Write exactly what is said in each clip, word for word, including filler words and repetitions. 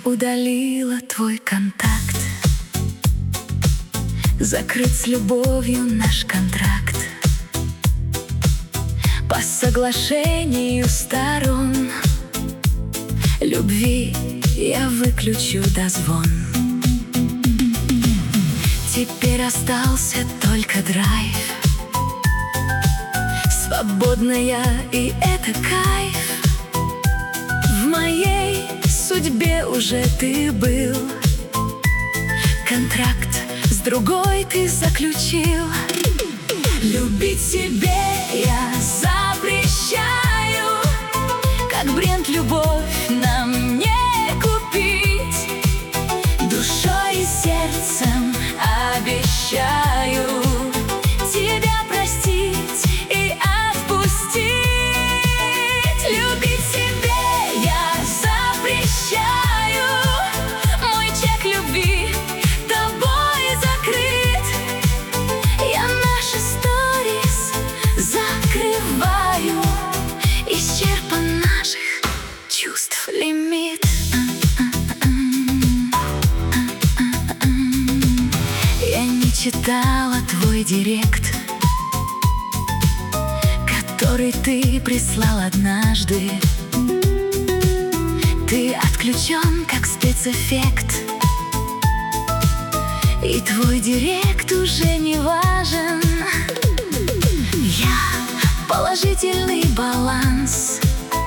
удалила твой контакт. Закрыт с любовью наш контракт. По соглашению сторон любви я выключу дозвон. Теперь остался только драйв. Свободная, и это кайф. В моей судьбе уже ты был. Контракт с другой ты заключил. Любить себе я запрещаю. Как бренд любовь нам не купить. Душой и сердцем обещаю тебя простить и отпустить. Любить себе я запрещаю. Мой чек любви тобой закрыт. Я наши сторис закрываю. Исчерпан наших чувств лимит. Я не читала твой директ, который ты прислал однажды. Ты отключен как спецэффект, и твой директ уже не важен. Я положительный баланс,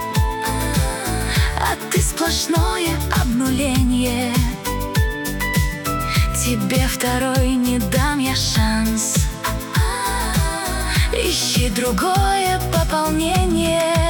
а ты сплошное обнуление. Тебе второй не дам я шанс. Ищи другое пополнение.